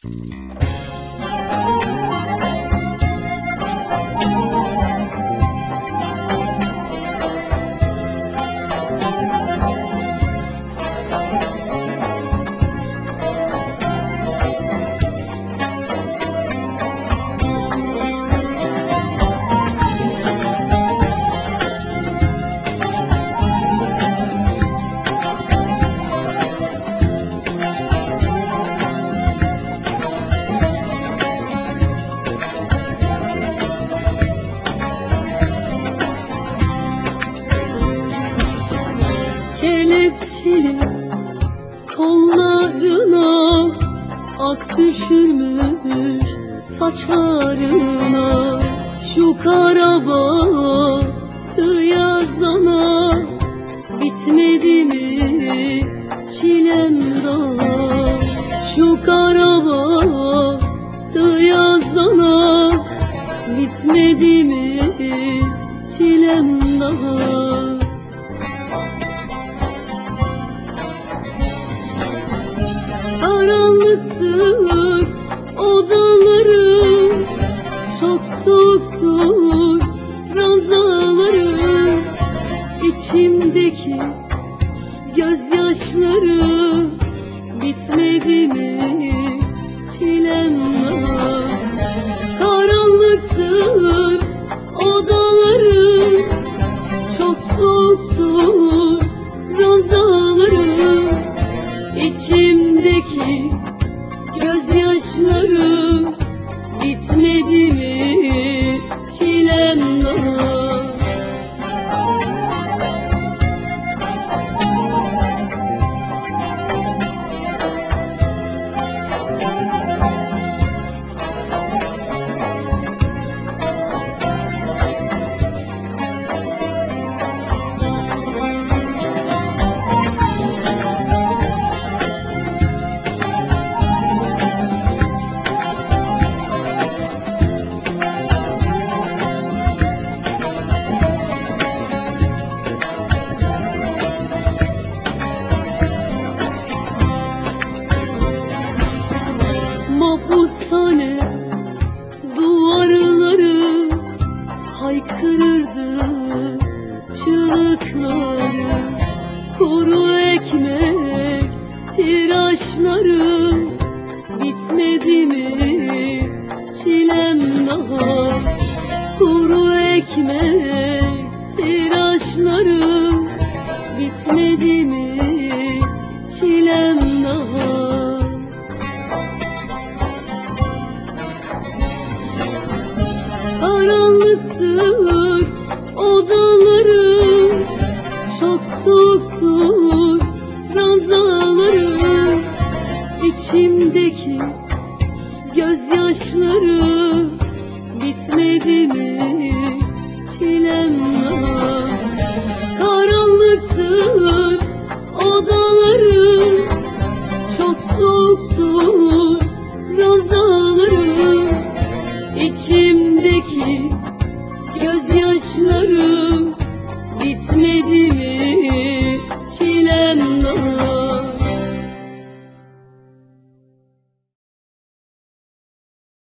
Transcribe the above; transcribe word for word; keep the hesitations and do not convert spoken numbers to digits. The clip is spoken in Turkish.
Kelepçeli kollarına, ak düşürmüş saçlarına, şu kara bahtı yazana bitmedi mi çilem daha? Şu kara bahtı yazana bitmedi mi çilem daha? Karanlıktır odaları, çok soğuktur ranzaları, içimdeki gözyaşları bitmedi mi çilem daha? Karanlıktır odaları, çok soğuktur ranzaları, İçimdeki gözyaşlarım bitmedi mi çilem daha? Mapushane duvarları haykırırdı çığlıkları, kuru ekmek tıraşları bitmedi mi çilem daha? Kuru ekmek tıraşları bitmedi mi çilem daha? Karanlıktır odaları, çok soğuktur ranzaları, içimdeki gözyaşları bitmedi mi çilem